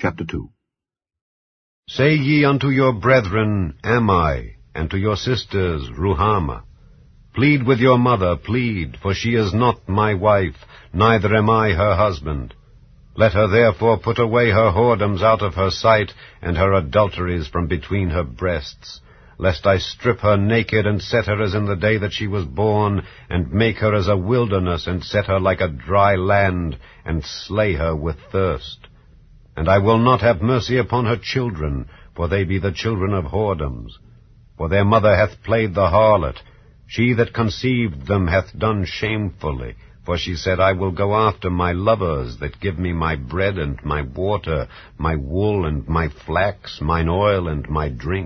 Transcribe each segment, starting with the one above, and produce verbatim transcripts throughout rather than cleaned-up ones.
Chapter two. Say ye unto your brethren, Am I, and to your sisters, Ruhamah. Plead with your mother, plead, for she is not my wife, neither am I her husband. Let her therefore put away her whoredoms out of her sight, and her adulteries from between her breasts, lest I strip her naked, and set her as in the day that she was born, and make her as a wilderness, and set her like a dry land, and slay her with thirst. And I will not have mercy upon her children, for they be the children of whoredoms. For their mother hath played the harlot. She that conceived them hath done shamefully. For she said, I will go after my lovers that give me my bread and my water, my wool and my flax, mine oil and my drink.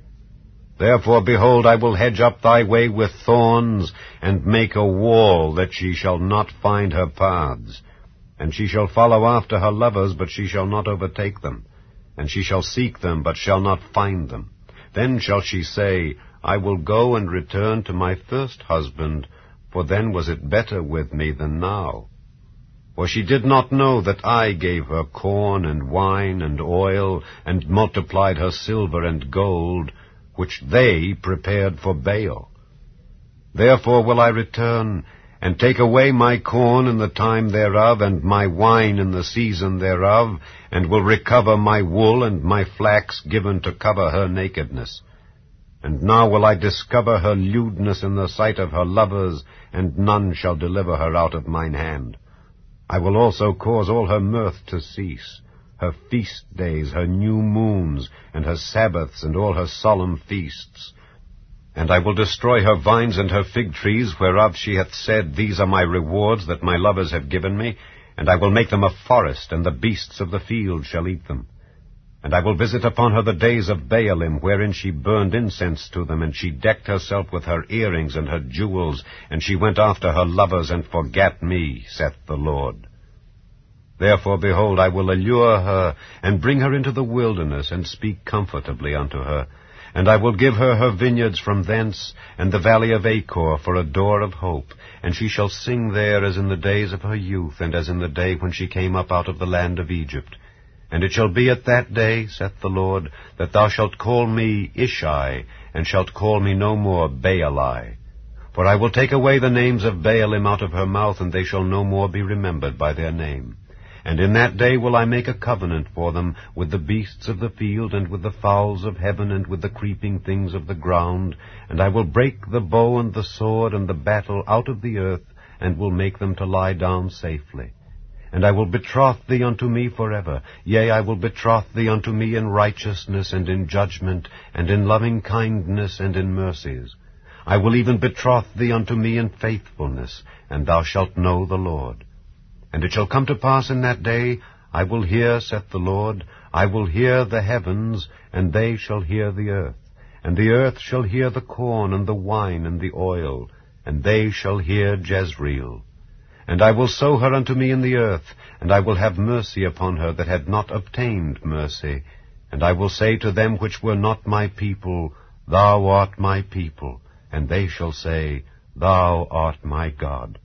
Therefore, behold, I will hedge up thy way with thorns, and make a wall that she shall not find her paths. And she shall follow after her lovers, but she shall not overtake them. And she shall seek them, but shall not find them. Then shall she say, I will go and return to my first husband, for then was it better with me than now. For she did not know that I gave her corn and wine and oil, and multiplied her silver and gold, which they prepared for Baal. Therefore will I return, and take away my corn in the time thereof, and my wine in the season thereof, and will recover my wool and my flax given to cover her nakedness. And now will I discover her lewdness in the sight of her lovers, and none shall deliver her out of mine hand. I will also cause all her mirth to cease, her feast days, her new moons, and her Sabbaths, and all her solemn feasts. And I will destroy her vines and her fig trees, whereof she hath said, These are my rewards that my lovers have given me, and I will make them a forest, and the beasts of the field shall eat them. And I will visit upon her the days of Baalim, wherein she burned incense to them, and she decked herself with her earrings and her jewels, and she went after her lovers, and forgat me, saith the Lord. Therefore, behold, I will allure her, and bring her into the wilderness, and speak comfortably unto her. And I will give her her vineyards from thence, and the valley of Achor for a door of hope. And she shall sing there as in the days of her youth, and as in the day when she came up out of the land of Egypt. And it shall be at that day, saith the Lord, that thou shalt call me Ishai, and shalt call me no more Baali. For I will take away the names of Baalim out of her mouth, and they shall no more be remembered by their name. And in that day will I make a covenant for them with the beasts of the field, and with the fowls of heaven, and with the creeping things of the ground. And I will break the bow and the sword and the battle out of the earth, and will make them to lie down safely. And I will betroth thee unto me forever. Yea, I will betroth thee unto me in righteousness, and in judgment, and in loving kindness, and in mercies. I will even betroth thee unto me in faithfulness, and thou shalt know the Lord. And it shall come to pass in that day, I will hear, saith the Lord, I will hear the heavens, and they shall hear the earth. And the earth shall hear the corn, and the wine, and the oil, and they shall hear Jezreel. And I will sow her unto me in the earth, and I will have mercy upon her that had not obtained mercy. And I will say to them which were not my people, Thou art my people. And they shall say, Thou art my God.